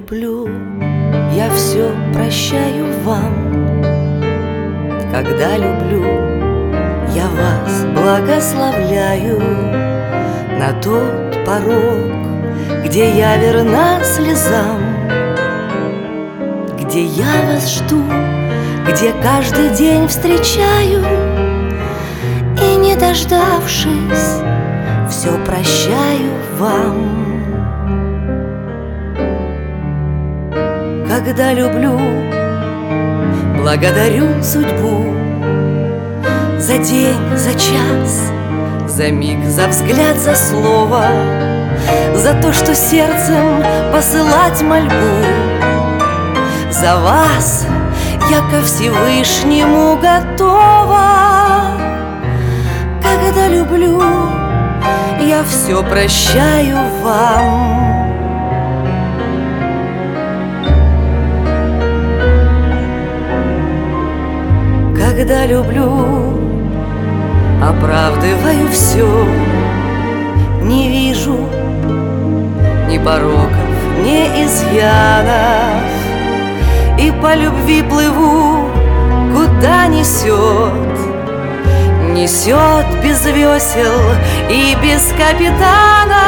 люблю, я все прощаю вам. Когда люблю, я вас благословляю на тот порог, где я верна слезам, где я вас жду, где каждый день встречаю, и, не дождавшись, все прощаю вам. Когда люблю, благодарю судьбу за день, за час, за миг, за взгляд, за слово, за то, что сердцем посылать мольбу. За вас я ко Всевышнему готова. Когда люблю, я все прощаю вам. Когда люблю, оправдываю все, не вижу ни пороков, ни изъянов, и по любви плыву, куда несет. Несет без весел и без капитана.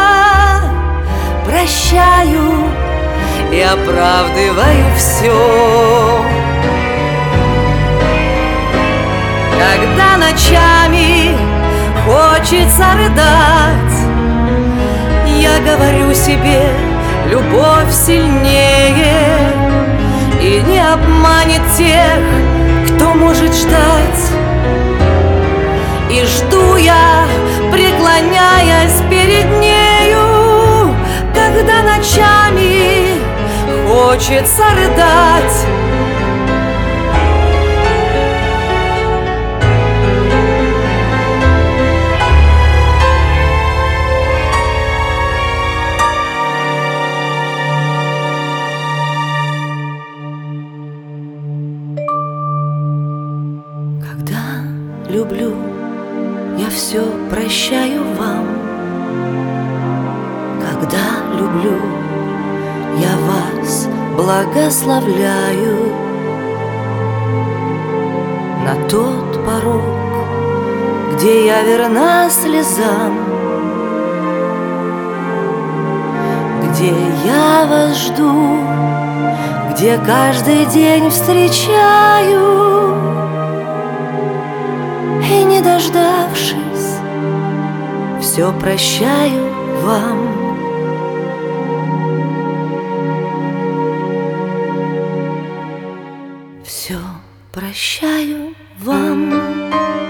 Прощаю и оправдываю все. Когда ночами хочется рыдать, я говорю себе, любовь сильнее и не обманет тех, кто может ждать. И жду я, преклоняясь перед нею, когда ночами хочется рыдать. Когда люблю, я все прощаю вам. Когда люблю, я вас благословляю на тот порог, где я верна слезам, где я вас жду, где каждый день встречаю, и, не дождавшись, все прощаю вам. Все прощаю вам.